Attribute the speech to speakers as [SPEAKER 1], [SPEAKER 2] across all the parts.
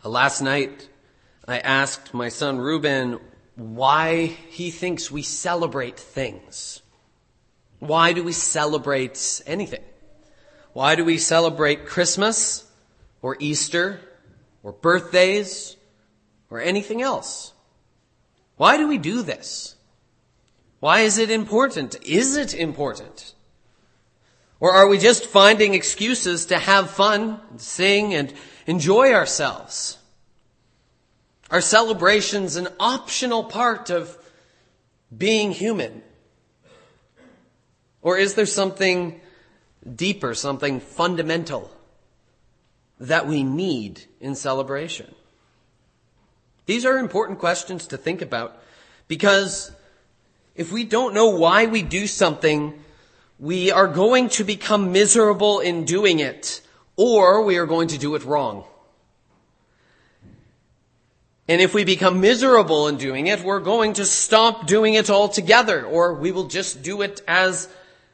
[SPEAKER 1] Last night, I asked my son Reuben why he thinks we celebrate things. Why do we celebrate anything? Why do we celebrate Christmas or Easter or birthdays or anything else? Why do we do this? Why is it important? Is it important? Or are we just finding excuses to have fun, sing, and enjoy ourselves? Are celebrations an optional part of being human? Or is there something deeper, something fundamental that we need in celebration? These are important questions to think about, because if we don't know why we do something, we are going to become miserable in doing it, or we are going to do it wrong. And if we become miserable in doing it, we're going to stop doing it altogether, or we will just do it as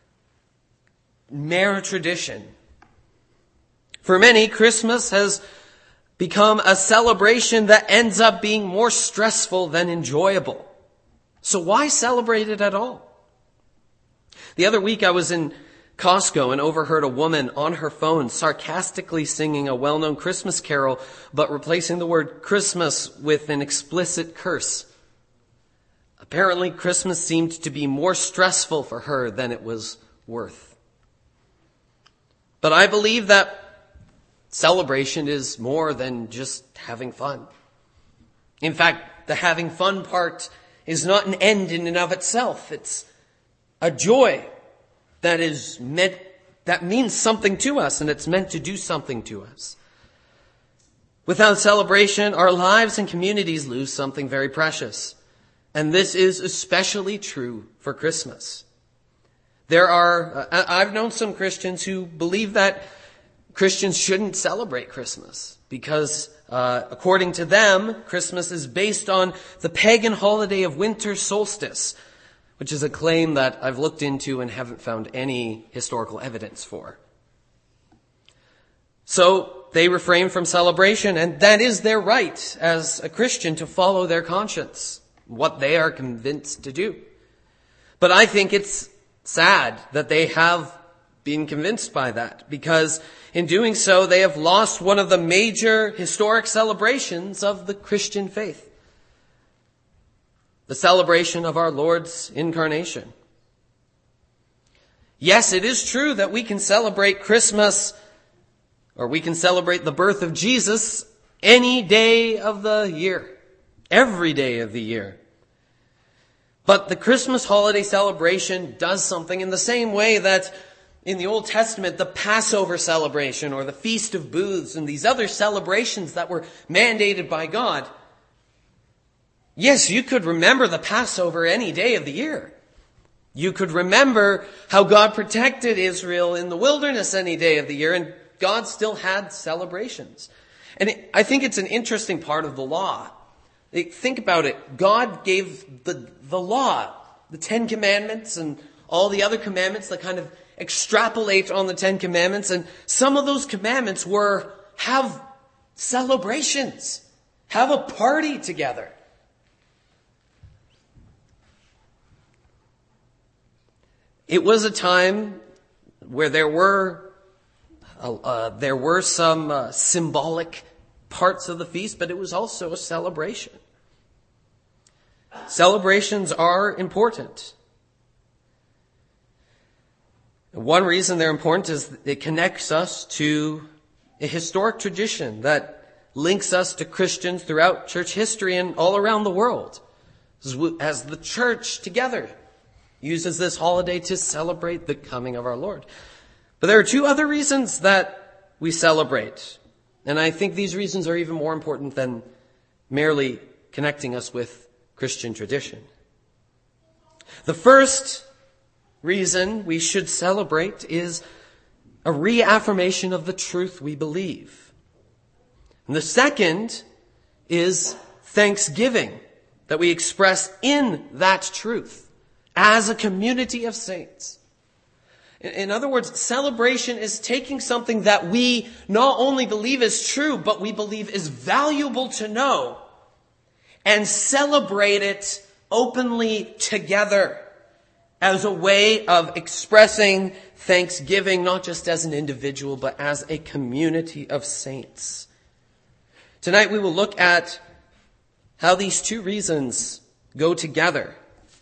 [SPEAKER 1] mere tradition. For many, Christmas has become a celebration that ends up being more stressful than enjoyable. So why celebrate it at all? The other week I was in Costco and overheard a woman on her phone sarcastically singing a well-known Christmas carol, but replacing the word Christmas with an explicit curse. Apparently, Christmas seemed to be more stressful for her than it was worth. But I believe that celebration is more than just having fun. In fact, the having fun part is not an end in and of itself. It's a joy that means something to us, and it's meant to do something to us. Without celebration, our lives and communities lose something very precious. And this is especially true for Christmas. I've known some Christians who believe that Christians shouldn't celebrate Christmas because, according to them, Christmas is based on the pagan holiday of winter solstice, which is a claim that I've looked into and haven't found any historical evidence for. So they refrain from celebration, and that is their right as a Christian to follow their conscience, what they are convinced to do. But I think it's sad that they have been convinced by that, because in doing so, they have lost one of the major historic celebrations of the Christian faith. The celebration of our Lord's incarnation. Yes, it is true that we can celebrate Christmas, or we can celebrate the birth of Jesus any day of the year, every day of the year. But the Christmas holiday celebration does something in the same way that in the Old Testament, the Passover celebration or the Feast of Booths and these other celebrations that were mandated by God. Yes, you could remember the Passover any day of the year. You could remember how God protected Israel in the wilderness any day of the year, and God still had celebrations. And I think it's an interesting part of the law. Think about it. God gave the law, the 10 Commandments and all the other commandments that kind of extrapolate on the 10 Commandments. And some of those commandments were have celebrations, have a party together. It was a time where there were some symbolic parts of the feast, but it was also a celebration. Celebrations are important. One reason they're important is it connects us to a historic tradition that links us to Christians throughout church history and all around the world, as the church together uses this holiday to celebrate the coming of our Lord. But there are two other reasons that we celebrate. And I think these reasons are even more important than merely connecting us with Christian tradition. The first reason we should celebrate is a reaffirmation of the truth we believe. And the second is thanksgiving that we express in that truth as a community of saints. In other words, celebration is taking something that we not only believe is true, but we believe is valuable to know, and celebrate it openly together as a way of expressing thanksgiving, not just as an individual, but as a community of saints. Tonight we will look at how these two reasons go together.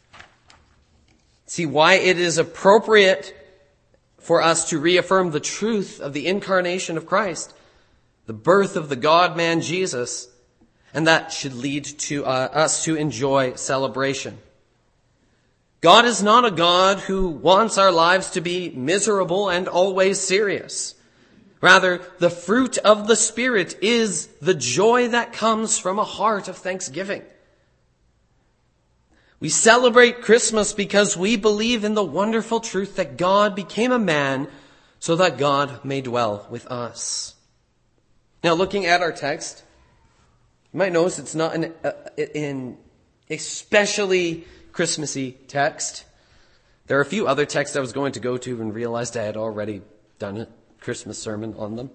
[SPEAKER 1] See why it is appropriate for us to reaffirm the truth of the incarnation of Christ, the birth of the God-man Jesus, and that should lead to us to enjoy celebration. God is not a God who wants our lives to be miserable and always serious. Rather, the fruit of the Spirit is the joy that comes from a heart of thanksgiving. We celebrate Christmas because we believe in the wonderful truth that God became a man so that God may dwell with us. Now, looking at our text, you might notice it's not an especially Christmassy text. There are a few other texts I was going to go to and realized I had already done a Christmas sermon on them.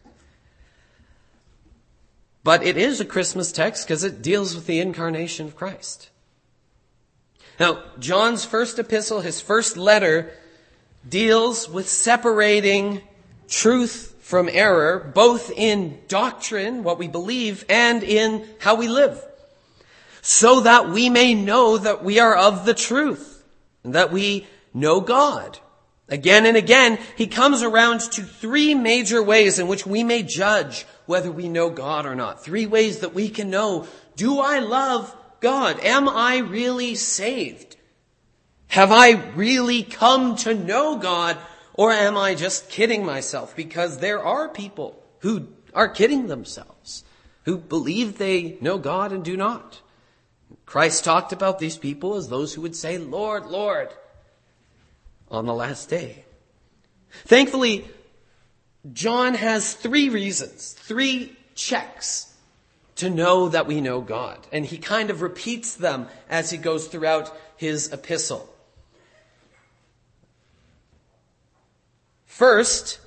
[SPEAKER 1] But it is a Christmas text because it deals with the incarnation of Christ. Now, John's first epistle, his first letter, deals with separating truth from error, both in doctrine, what we believe, and in how we live, so that we may know that we are of the truth, and that we know God. Again and again, he comes around to three major ways in which we may judge whether we know God or not. Three ways that we can know, do I love God? Am I really saved? Have I really come to know God? Or am I just kidding myself? Because there are people who are kidding themselves, who believe they know God and do not. Christ talked about these people as those who would say, Lord, Lord, on the last day. Thankfully, John has three reasons, three checks to know that we know God. And he kind of repeats them as he goes throughout his epistle. First,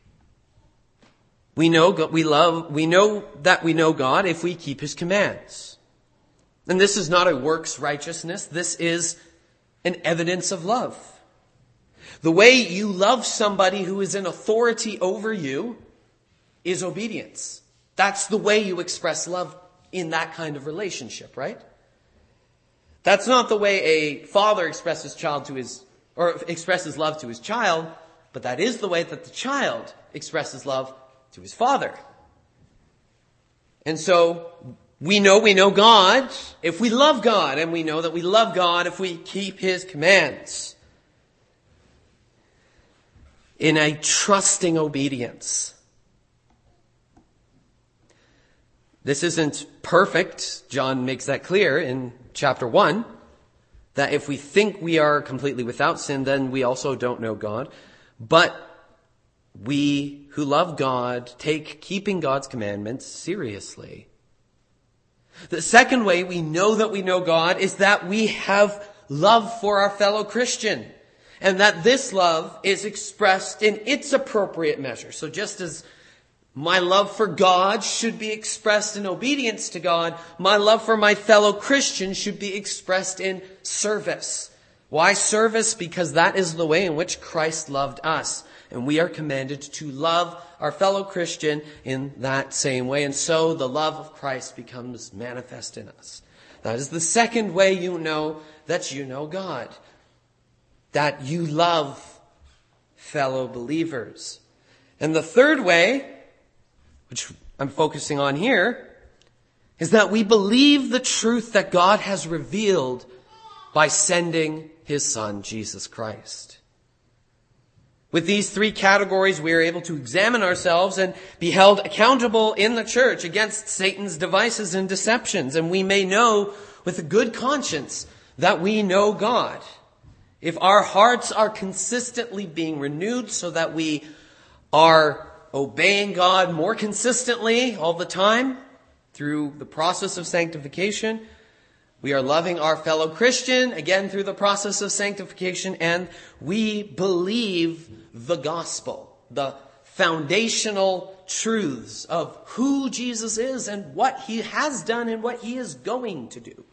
[SPEAKER 1] we know that we know God if we keep his commands. And this is not a works righteousness. This is an evidence of love. The way you love somebody who is in authority over you is obedience. That's the way you express love in that kind of relationship, right? That's not the way a father expresses love to his child, but that is the way that the child expresses love to his father. And so we know God if we love God, and we know that we love God if we keep his commands in a trusting obedience. This isn't perfect. John makes that clear in chapter 1, that if we think we are completely without sin, then we also don't know God. But we who love God take keeping God's commandments seriously. The second way we know that we know God is that we have love for our fellow Christian, and that this love is expressed in its appropriate measure. So just as my love for God should be expressed in obedience to God, my love for my fellow Christian should be expressed in service. Why service? Because that is the way in which Christ loved us. And we are commanded to love our fellow Christian in that same way. And so the love of Christ becomes manifest in us. That is the second way you know that you know God. That you love fellow believers. And the third way, which I'm focusing on here, is that we believe the truth that God has revealed by sending his Son, Jesus Christ. With these three categories, we are able to examine ourselves and be held accountable in the church against Satan's devices and deceptions. And we may know with a good conscience that we know God. If our hearts are consistently being renewed so that we are obeying God more consistently all the time through the process of sanctification, We are loving our fellow Christian, again, through the process of sanctification, and we believe the gospel, the foundational truths of who Jesus is and what he has done and what he is going to do.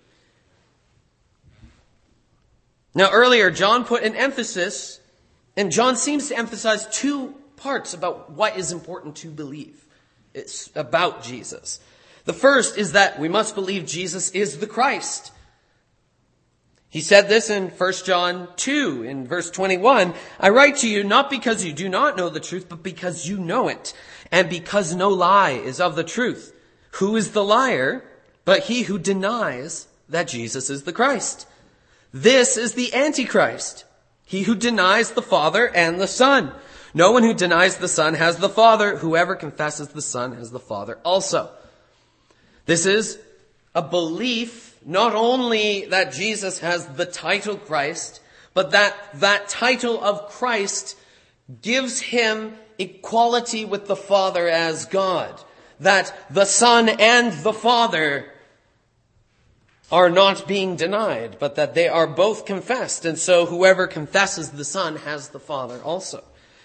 [SPEAKER 1] Now, earlier, John put an emphasis, and John seems to emphasize two parts about what is important to believe. It's about Jesus. The first is that we must believe Jesus is the Christ. He said this in 1 John 2, in verse 21, I write to you not because you do not know the truth, but because you know it, and because no lie is of the truth. Who is the liar but he who denies that Jesus is the Christ? This is the Antichrist, he who denies the Father and the Son. No one who denies the Son has the Father. Whoever confesses the Son has the Father also. This is a belief not only that Jesus has the title Christ, but that title of Christ gives him equality with the Father as God. That the Son and the Father are not being denied, but that they are both confessed. And so whoever confesses the Son has the Father also.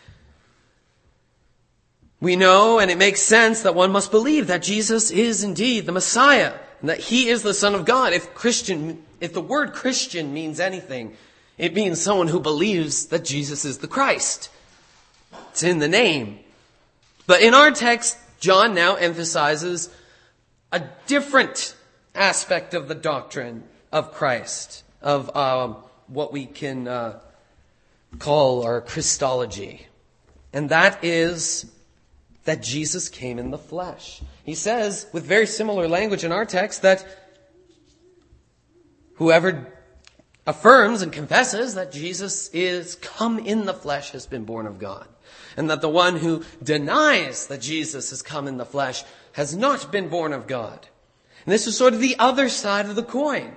[SPEAKER 1] We know, and it makes sense, that one must believe that Jesus is indeed the Messiah, and that he is the Son of God. If the word Christian means anything, it means someone who believes that Jesus is the Christ. It's in the name. But in our text, John now emphasizes a different aspect of the doctrine of Christ, of what we can call our Christology. And that is that Jesus came in the flesh. He says, with very similar language in our text, that whoever affirms and confesses that Jesus is come in the flesh has been born of God. And that the one who denies that Jesus has come in the flesh has not been born of God. And this is sort of the other side of the coin.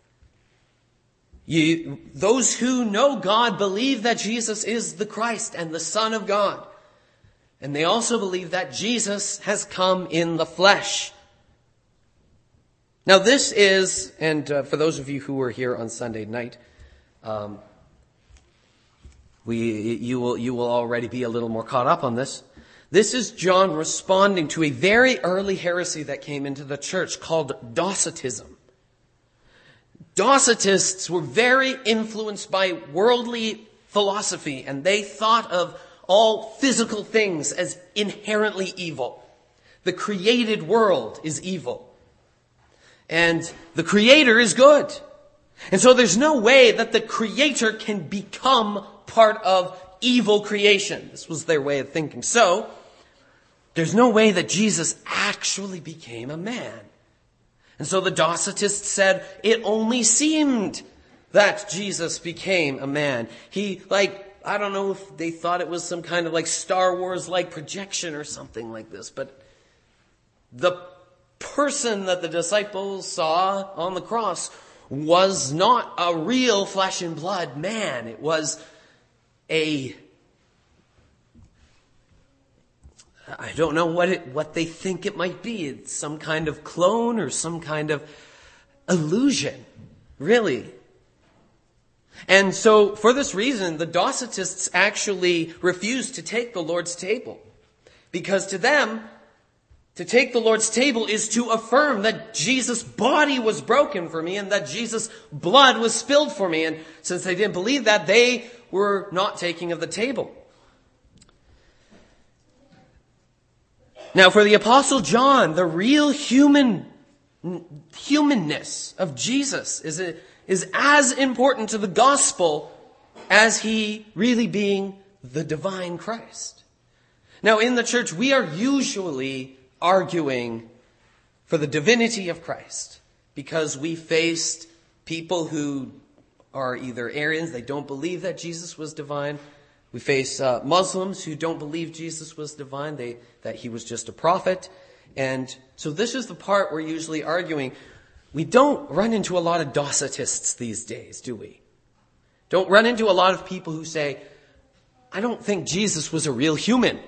[SPEAKER 1] Those who know God believe that Jesus is the Christ and the Son of God. And they also believe that Jesus has come in the flesh. Now this is, and for those of you who were here on Sunday night, you will already be a little more caught up on this. This is John responding to a very early heresy that came into the church called Docetism. Docetists were very influenced by worldly philosophy, and they thought of all physical things as inherently evil. The created world is evil. And the Creator is good. And so there's no way that the Creator can become part of evil creation. This was their way of thinking. So, there's no way that Jesus actually became a man. And so the Docetists said it only seemed that Jesus became a man. I don't know if they thought it was some kind of Star Wars-like projection or something like this, but the person that the disciples saw on the cross was not a real flesh and blood man. It was I don't know what they think it might be. It's some kind of clone or some kind of illusion, really. And so, for this reason, the Docetists actually refused to take the Lord's table. Because to them, to take the Lord's table is to affirm that Jesus' body was broken for me and that Jesus' blood was spilled for me. And since they didn't believe that, they were not taking of the table. Now, for the Apostle John, the real humanness of Jesus is as important to the gospel as he really being the divine Christ. Now, in the church, we are usually arguing for the divinity of Christ because we faced people who are either Arians, they don't believe that Jesus was divine. We face Muslims who don't believe Jesus was divine, that he was just a prophet. And so this is the part we're usually arguing. We don't run into a lot of Docetists these days, do we? Don't run into a lot of people who say, I don't think Jesus was a real human.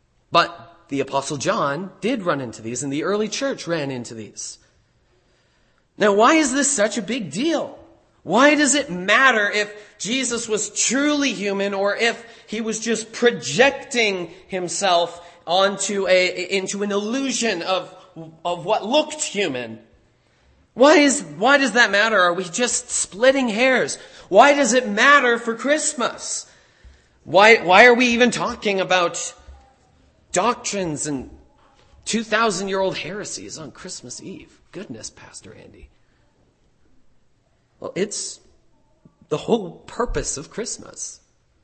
[SPEAKER 1] But the Apostle John did run into these, and the early church ran into these. Now, why is this such a big deal? Why does it matter if Jesus was truly human or if he was just projecting himself into an illusion of what looked human? Why does that matter? Are we just splitting hairs? Why does it matter for Christmas? Why are we even talking about doctrines and 2,000-year-old heresies on Christmas Eve? Goodness, Pastor Andy. Well, it's the whole purpose of Christmas.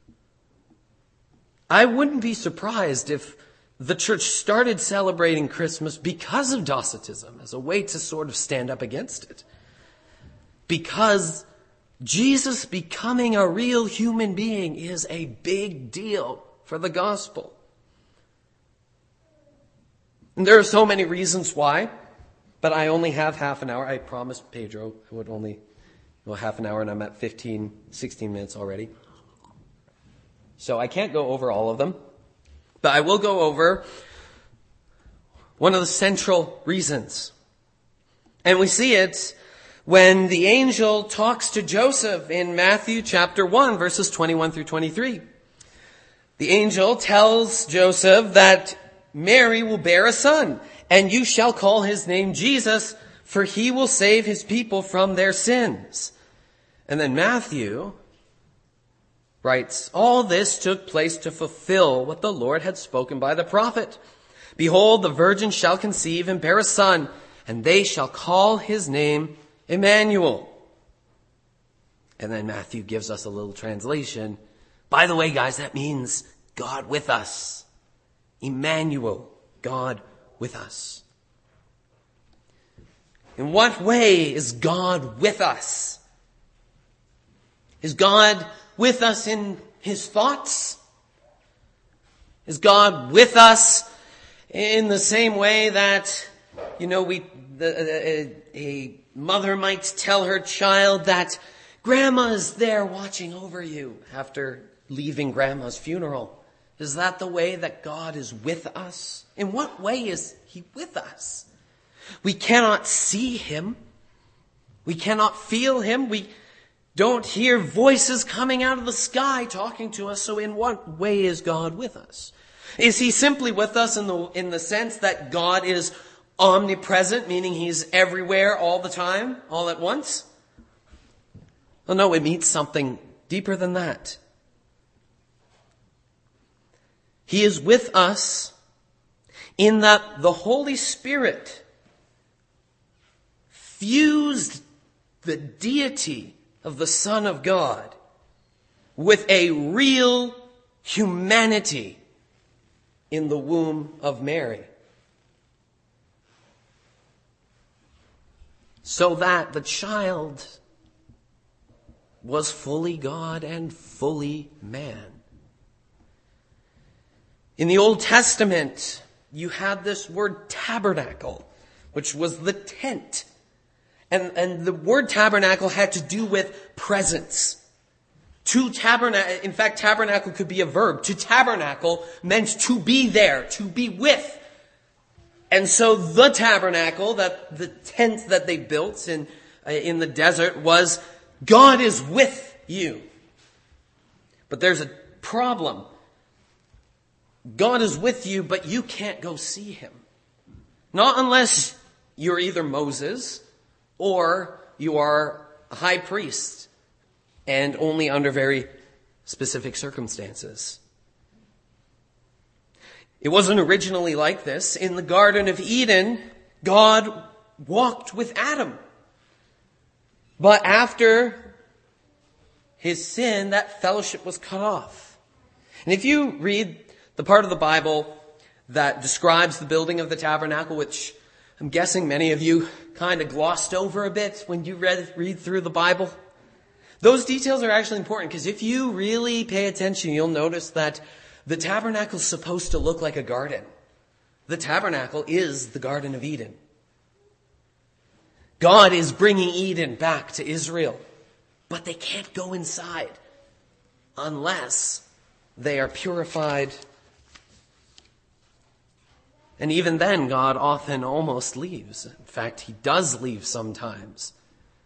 [SPEAKER 1] I wouldn't be surprised if the church started celebrating Christmas because of Docetism, as a way to sort of stand up against it. Because Jesus becoming a real human being is a big deal for the gospel. And there are so many reasons why, but I only have half an hour. I promised Pedro I would only half an hour, and I'm at 16 minutes already. So I can't go over all of them, but I will go over one of the central reasons. And we see it when the angel talks to Joseph in Matthew chapter 1, verses 21 through 23. The angel tells Joseph that Mary will bear a son, and you shall call his name Jesus, for he will save his people from their sins. And then Matthew writes, all this took place to fulfill what the Lord had spoken by the prophet. Behold, the virgin shall conceive and bear a son, and they shall call his name Emmanuel. And then Matthew gives us a little translation. By the way, guys, that means God with us. Emmanuel, God with us. In what way is God with us? Is God with us in his thoughts? Is God with us in the same way that, a mother might tell her child that Grandma is there watching over you after leaving Grandma's funeral? Is that the way that God is with us? In what way is he with us? We cannot see him. We cannot feel him. We don't hear voices coming out of the sky talking to us. So in what way is God with us? Is he simply with us in the sense that God is omnipresent, meaning he's everywhere all the time, all at once? Well, no, it means something deeper than that. He is with us in that the Holy Spirit fused the deity of the Son of God with a real humanity in the womb of Mary, so that the child was fully God and fully man. In the Old Testament, you had this word tabernacle, which was the tent. And the word tabernacle had to do with presence. In fact, tabernacle could be a verb. To tabernacle meant to be there, to be with. And so the tabernacle, the tent that they built in the desert, was God is with you. But there's a problem. God is with you, but you can't go see him. Not unless you're either Moses or you are a high priest, and only under very specific circumstances. It wasn't originally like this. In the Garden of Eden, God walked with Adam. But after his sin, that fellowship was cut off. And if you read the part of the Bible that describes the building of the tabernacle, which I'm guessing many of you kind of glossed over a bit when you read through the Bible, those details are actually important, because if you really pay attention, you'll notice that the tabernacle is supposed to look like a garden. The tabernacle is the Garden of Eden. God is bringing Eden back to Israel, but they can't go inside unless they are purified And even then, God often almost leaves. In fact, he does leave sometimes.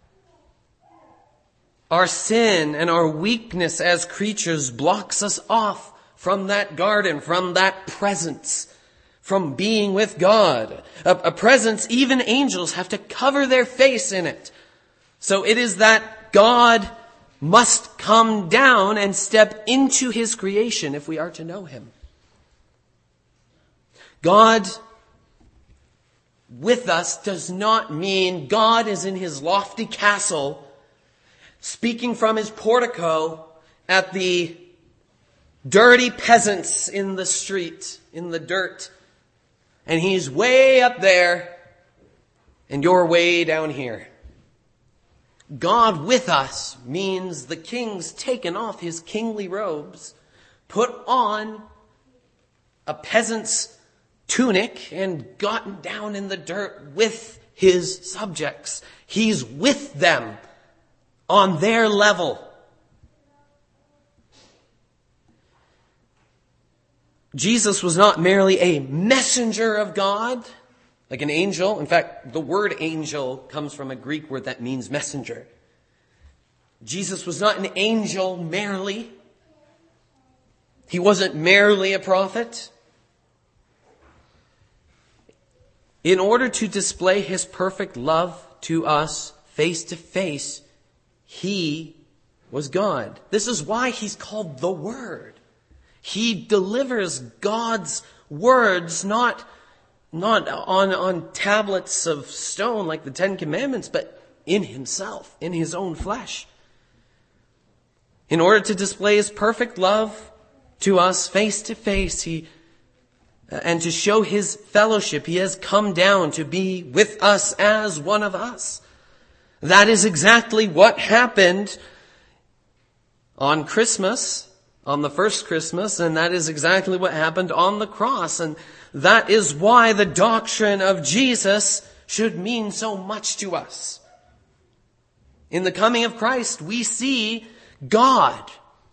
[SPEAKER 1] Our sin and our weakness as creatures blocks us off from that garden, from that presence, from being with God. A presence even angels have to cover their face in it. So it is that God must come down and step into his creation if we are to know him. God with us does not mean God is in his lofty castle, speaking from his portico at the dirty peasants in the street, in the dirt. And he's way up there, and you're way down here. God with us means the king's taken off his kingly robes, put on a peasant's tunic, and gotten down in the dirt with his subjects. He's with them on their level. Jesus was not merely a messenger of God, like an angel. In fact, the word angel comes from a Greek word that means messenger. Jesus was not an angel merely. He wasn't merely a prophet. In order to display his perfect love to us face to face, he was God. This is why he's called the Word. He delivers God's words not on tablets of stone like the Ten Commandments, but in himself, in his own flesh. In order to display his perfect love to us face to face, and to show his fellowship, he has come down to be with us as one of us. That is exactly what happened on Christmas, on the first Christmas, and that is exactly what happened on the cross. And that is why the doctrine of Jesus should mean so much to us. In the coming of Christ, we see God.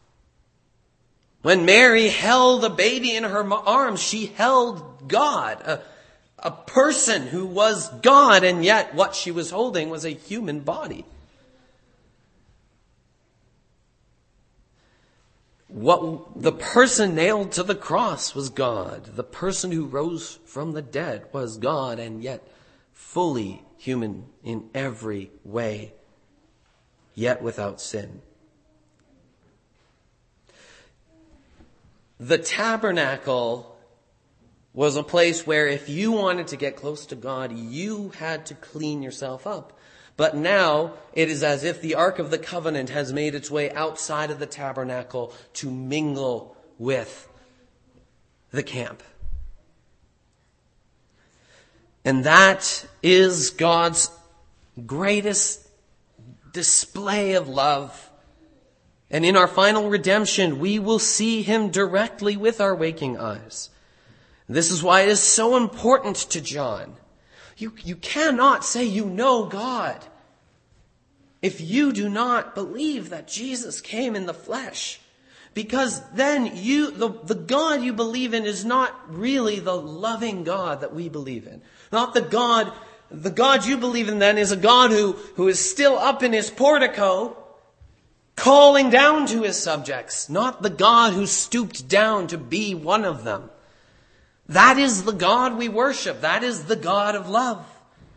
[SPEAKER 1] When Mary held a baby in her arms, she held God, a person who was God, and yet what she was holding was a human body. What the person nailed to the cross was God. The person who rose from the dead was God, and yet fully human in every way, yet without sin. The tabernacle was a place where if you wanted to get close to God, you had to clean yourself up. But now it is as if the Ark of the Covenant has made its way outside of the tabernacle to mingle with the camp. And that is God's greatest display of love. And in our final redemption, we will see him directly with our waking eyes. This is why it is so important to John. You cannot say you know God if you do not believe that Jesus came in the flesh. Because then the God you believe in is not really the loving God that we believe in. Not the God you believe in then is a God who is still up in his portico, calling down to his subjects, not the God who stooped down to be one of them. That is the God we worship. That is the God of love.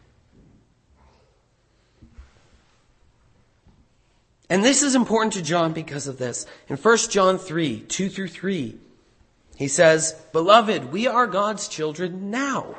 [SPEAKER 1] And this is important to John because of this. In 1 John 3, 2 through 3, he says, "Beloved, we are God's children now.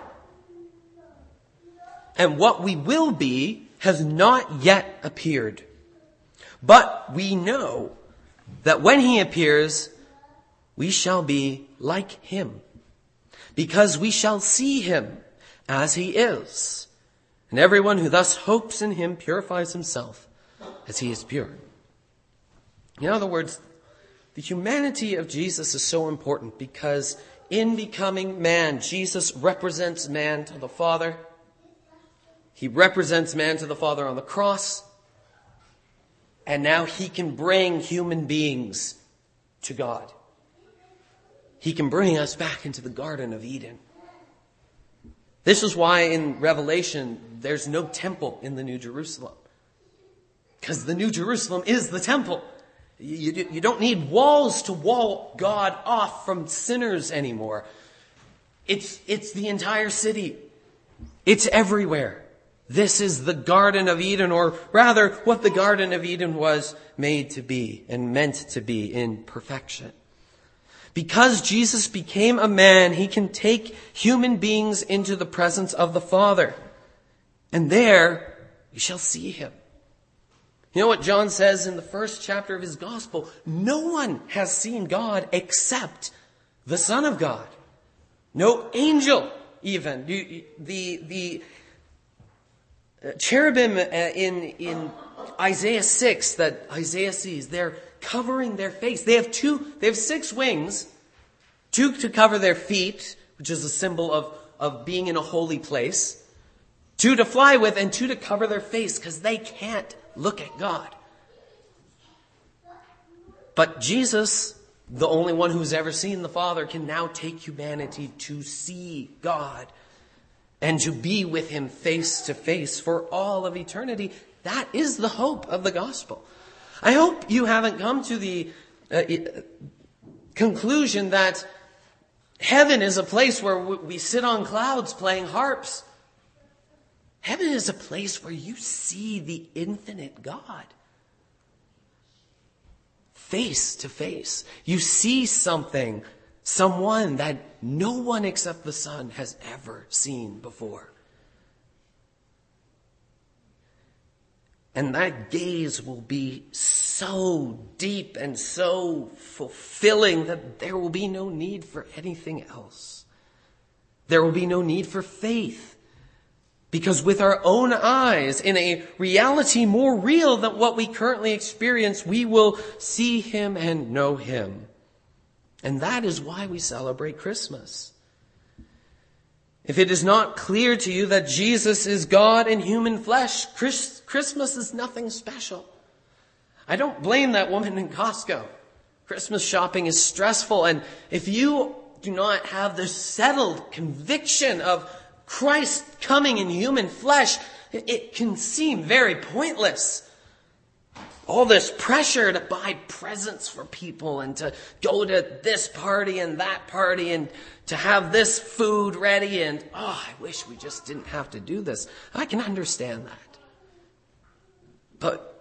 [SPEAKER 1] And what we will be has not yet appeared. But we know that when he appears, we shall be like him, because we shall see him as he is. And everyone who thus hopes in him purifies himself as he is pure." In other words, the humanity of Jesus is so important because in becoming man, Jesus represents man to the Father. He represents man to the Father on the cross. And now he can bring human beings to God. He can bring us back into the Garden of Eden. This is why in Revelation there's no temple in the New Jerusalem. Because the New Jerusalem is the temple. You don't need walls to wall God off from sinners anymore. It's the entire city. It's everywhere. This is the Garden of Eden, or rather what the Garden of Eden was made to be and meant to be in perfection. Because Jesus became a man, he can take human beings into the presence of the Father. And there we shall see him. You know what John says in the first chapter of his gospel? No one has seen God except the Son of God. No angel even. The cherubim in Isaiah 6 that Isaiah sees, they're covering their face. They have 6 wings, 2 to cover their feet, which is a symbol of being in a holy place, 2 to fly with, and 2 to cover their face because they can't look at God. But Jesus, the only one who's ever seen the Father, can now take humanity to see God and to be with him face to face for all of eternity. That is the hope of the gospel. I hope you haven't come to the conclusion that heaven is a place where we sit on clouds playing harps. Heaven is a place where you see the infinite God face to face. You see someone that no one except the Son has ever seen before. And that gaze will be so deep and so fulfilling that there will be no need for anything else. There will be no need for faith. Because with our own eyes, in a reality more real than what we currently experience, we will see him and know him. And that is why we celebrate Christmas. If it is not clear to you that Jesus is God in human flesh, Christmas is nothing special. I don't blame that woman in Costco. Christmas shopping is stressful, and if you do not have the settled conviction of Christ coming in human flesh, it can seem very pointless. All this pressure to buy presents for people and to go to this party and that party and to have this food ready, and I wish we just didn't have to do this. I can understand that. But,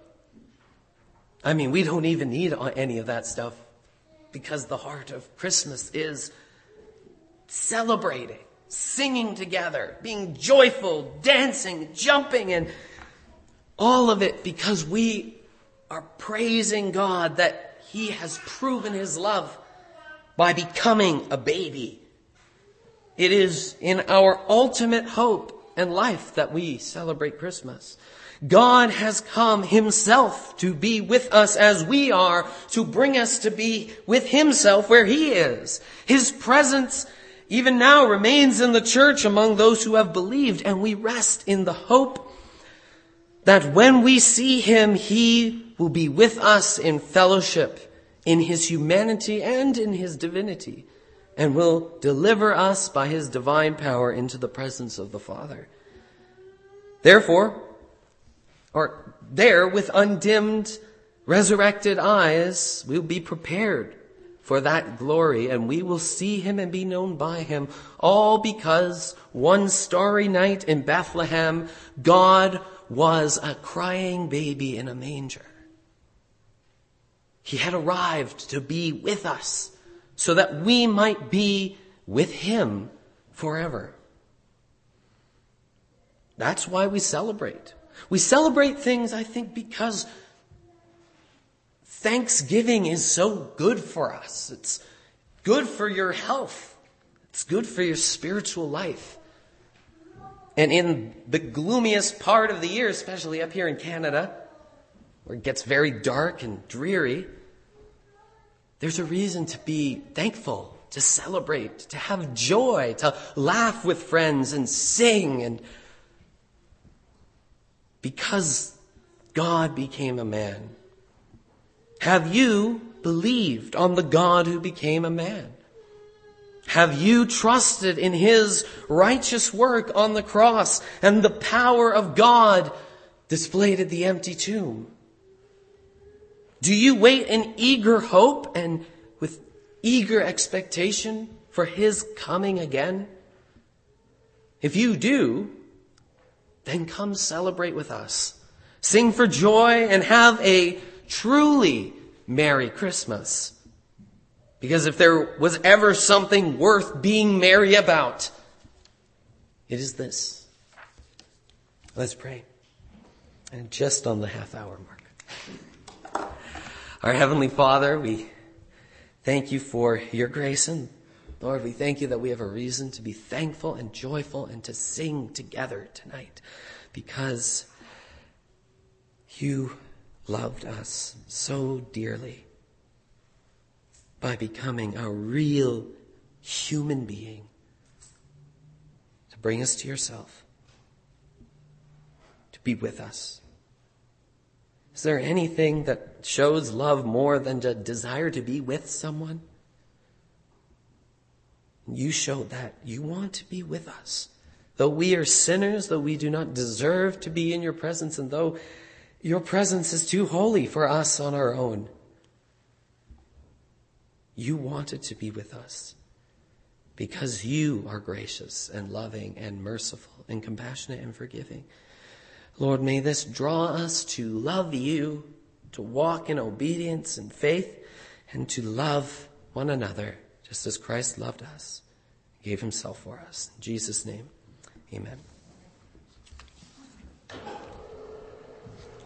[SPEAKER 1] we don't even need any of that stuff, because the heart of Christmas is celebrating, singing together, being joyful, dancing, jumping, and all of it because we are praising God that he has proven his love by becoming a baby. It is in our ultimate hope and life that we celebrate Christmas. God has come himself to be with us as we are, to bring us to be with himself where he is. His presence even now remains in the church among those who have believed, and we rest in the hope that when we see him, he will be with us in fellowship, in his humanity and in his divinity, and will deliver us by his divine power into the presence of the Father. Therefore, with undimmed, resurrected eyes, we'll be prepared for that glory, and we will see him and be known by him, all because one starry night in Bethlehem, God was a crying baby in a manger. He had arrived to be with us so that we might be with him forever. That's why we celebrate. We celebrate things, I think, because Thanksgiving is so good for us. It's good for your health. It's good for your spiritual life. And in the gloomiest part of the year, especially up here in Canada, where it gets very dark and dreary, there's a reason to be thankful, to celebrate, to have joy, to laugh with friends and sing. And because God became a man. Have you believed on the God who became a man? Have you trusted in his righteous work on the cross and the power of God displayed at the empty tomb? Do you wait in eager hope and with eager expectation for his coming again? If you do, then come celebrate with us. Sing for joy and have a truly Merry Christmas. Because if there was ever something worth being merry about, it is this. Let's pray. And just on the half-hour mark. Our Heavenly Father, we thank you for your grace. And Lord, we thank you that we have a reason to be thankful and joyful and to sing together tonight. Because you loved us so dearly by becoming a real human being to bring us to yourself, to be with us. Is there anything that shows love more than a desire to be with someone? You showed that. You want to be with us. Though we are sinners, though we do not deserve to be in your presence, and though your presence is too holy for us on our own, you wanted to be with us because you are gracious and loving and merciful and compassionate and forgiving. Lord, may this draw us to love you, to walk in obedience and faith, and to love one another just as Christ loved us, gave himself for us. In Jesus' name, amen.